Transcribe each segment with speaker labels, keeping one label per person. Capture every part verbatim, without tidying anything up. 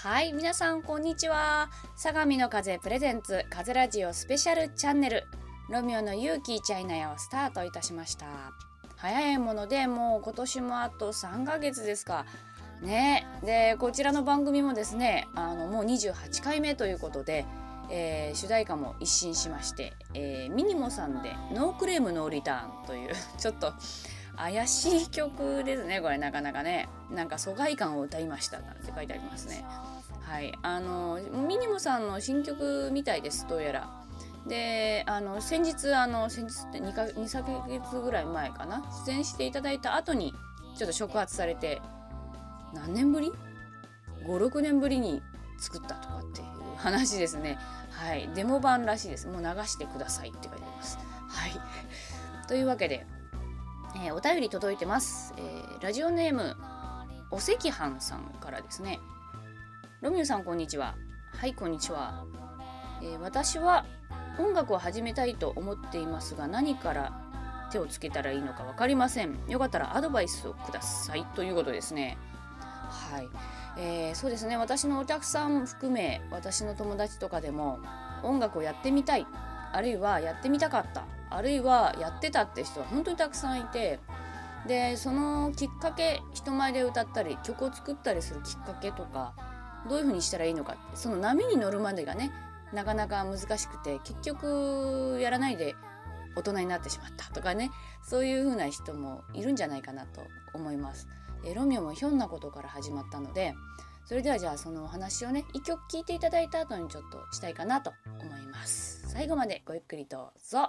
Speaker 1: はい、皆さんこんにちは。相模の風プレゼンツ風ラジオスペシャルチャンネル、ロミオの勇気チャイナ屋をスタートいたしました。早いものでもう今年もあとさんかげつですかね。でこちらの番組もですね、あのもうにじゅうはちかいめということで、えー、主題歌も一新しまして、えー、ミニモさんでノークレームノーリターンというちょっと怪しい曲ですね。これなかなかね、なんか疎外感を歌いましたなんて書いてありますね。はい、あのミニモさんの新曲みたいです、どうやら。で、あの先日あの先日って 2, かにさげつぐらい前かな、出演していただいた後にちょっと触発されて、何年ぶり ?ご、ろくねんぶりに作ったとかっていう話ですね。はい、デモ版らしいです。もう流してくださいって書いてあります。はいというわけで、えー、お便り届いてます。えー、ラジオネームお赤飯さんからですね。ロミオさんこんにちは。はい、こんにちは。えー、私は音楽を始めたいと思っていますが、何から手をつけたらいいのか分かりません。よかったらアドバイスをくださいということですね。はい、えー、そうですね。私のお客さん含め、私の友達とかでも音楽をやってみたい、あるいはやってみたかった、あるいはやってたって人は本当にたくさんいて、でそのきっかけ、人前で歌ったり曲を作ったりするきっかけとか、どういう風にしたらいいのか、その波に乗るまでがね、なかなか難しくて、結局やらないで大人になってしまったとかね、そういう風な人もいるんじゃないかなと思います。えロミオもひょんなことから始まったので、それではじゃあそのお話をね、一曲聴いていただいた後にちょっとしたいかなと思います。最後までごゆっくりどうぞ。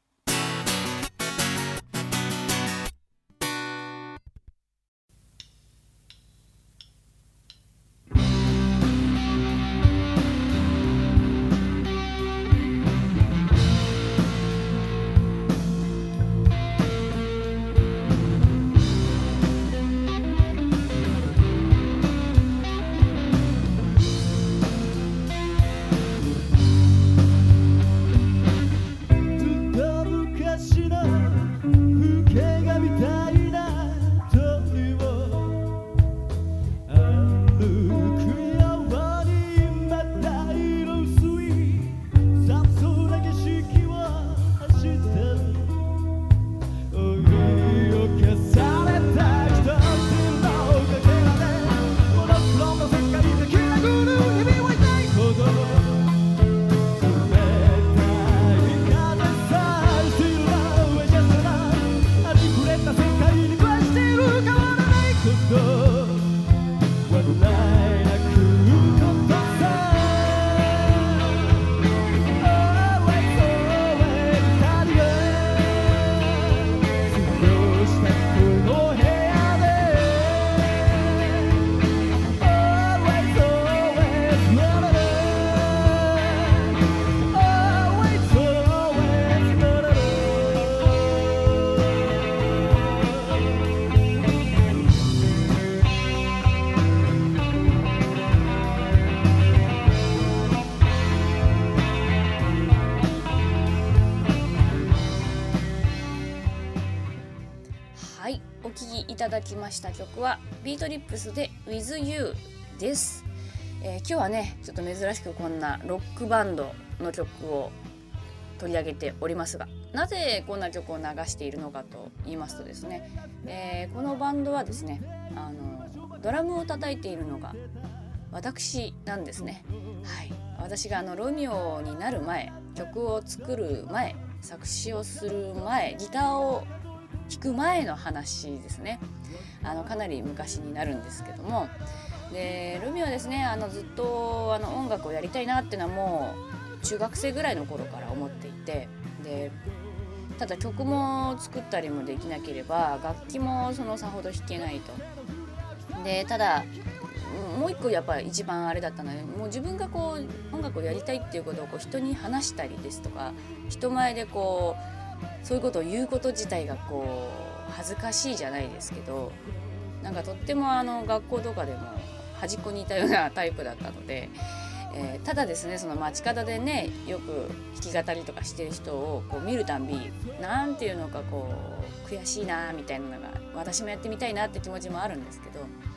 Speaker 1: お聴きいただきました曲はビートリップスで With You です。えー、今日はね、ちょっと珍しくこんなロックバンドの曲を取り上げておりますが、なぜこんな曲を流しているのかと言いますとですね、えー、このバンドはですね、あのドラムを叩いているのが私なんですね。はい、私があのロミオになる前、曲を作る前、作詞をする前、ギターを弾く前の話ですね。あのかなり昔になるんですけども、でロミオはですね、あのずっとあの音楽をやりたいなっていうのはもう中学生ぐらいの頃から思っていて、でただ曲も作ったりもできなければ楽器もそのさほど弾けないと。でただもう一個やっぱり一番あれだったので、もう自分がこう音楽をやりたいっていうことをこう人に話したりですとか、人前でこうそういうことを言うこと自体がこう恥ずかしいじゃないですけど、なんかとってもあの学校とかでも端っこにいたようなタイプだったので、えー、ただですね、その街角でね、よく弾き語りとかしてる人をこう見るたんび、なんていうのかこう悔しいなみたいなのが、私もやってみたいなって気持ちもあるんですけど、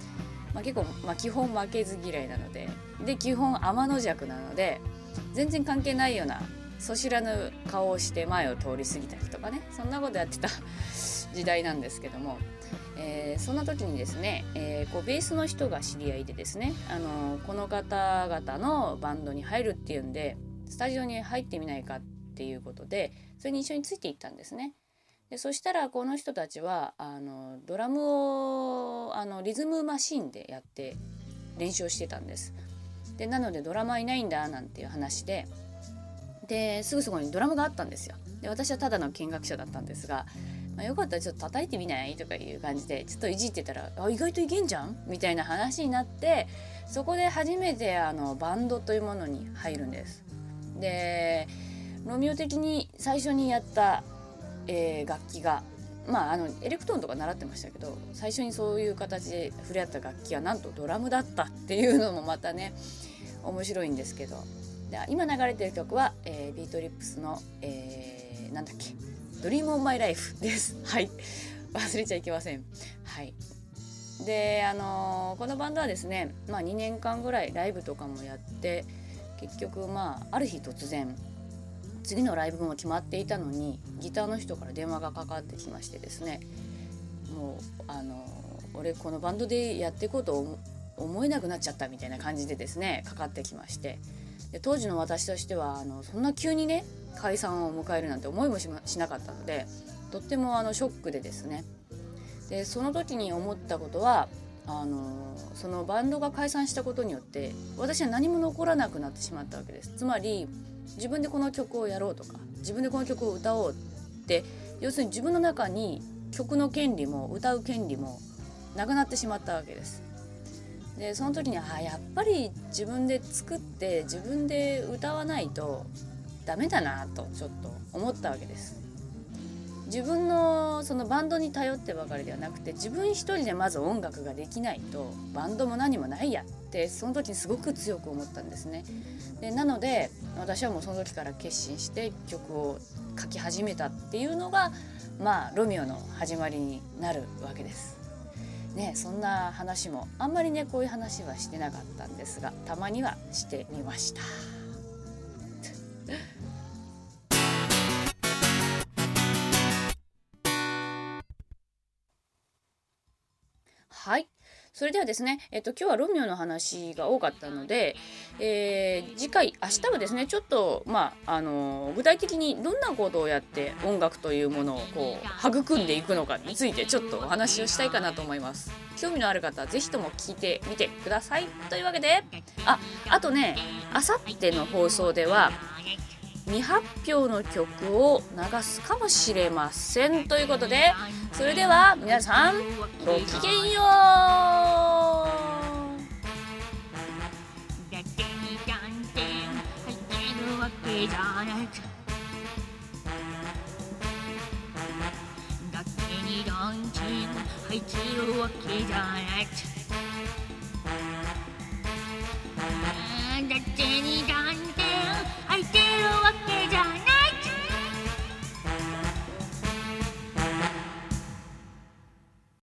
Speaker 1: まあ、結構、まあ、基本負けず嫌いなのでで基本天の弱なので全然関係ないようなそ知らぬ顔をして前を通り過ぎたりとかね、そんなことやってた時代なんですけども、えー、そんな時にですね、えー、こうベースの人が知り合いでですね、あのー、この方々のバンドに入るっていうんでスタジオに入ってみないかっていうことでそれに一緒についていったんですね。でそしたらこの人たちはあのドラムをあのリズムマシンでやって練習をしてたんです。でなのでドラマーいないんだなんていう話でですぐそこにドラムがあったんですよ。で私はただの見学者だったんですが、まあ、よかったらちょっと叩いてみないとかいう感じでちょっといじってたらあ意外といけんじゃんみたいな話になってそこで初めてあのバンドというものに入るんです。でロミオ的に最初にやった、えー、楽器がまああのエレクトーンとか習ってましたけど最初にそういう形で触れ合った楽器はなんとドラムだったっていうのもまたね面白いんですけど、で今流れてる曲は、えー、ビートリップスの、えー、なんだっけドリームオンマイライフですはい忘れちゃいけません。はいであのー、このバンドはですね、まあ、にねんかんぐらいライブとかもやって結局まあある日突然次のライブも決まっていたのにギターの人から電話がかかってきましてですね、もうあのー、俺このバンドでやっていこうと思えなくなっちゃったみたいな感じでですねかかってきまして、で当時の私としてはあのそんな急にね解散を迎えるなんて思いも し, しなかったのでとってもあのショックでですね、でその時に思ったことはあのそのバンドが解散したことによって私は何も残らなくなってしまったわけです。つまり自分でこの曲をやろうとか自分でこの曲を歌おうって要するに自分の中に曲の権利も歌う権利もなくなってしまったわけです。でその時にあやっぱり自分で作って自分で歌わないとダメだなとちょっと思ったわけです。自分のそのバンドに頼ってばかりではなくて自分一人でまず音楽ができないとバンドも何もないやってその時にすごく強く思ったんですね。でなので私はもうその時から決心して曲を書き始めたっていうのがまあロミオの始まりになるわけですね。そんな話もあんまりねこういう話はしてなかったんですがたまにはしてみましたはい、それではですね、えっと、今日はロミオの話が多かったので、えー、次回明日はですねちょっと、まああのー、具体的にどんなことをやって音楽というものをこう育んでいくのかについてちょっとお話をしたいかなと思います。興味のある方はぜひとも聞いてみてください。というわけでああとねあさっての放送では未発表の曲を流すかもしれませんということで、それでは皆さんごきげんよう。だけに断点入ってるわけじゃないだけに断点入ってるわけじゃないだって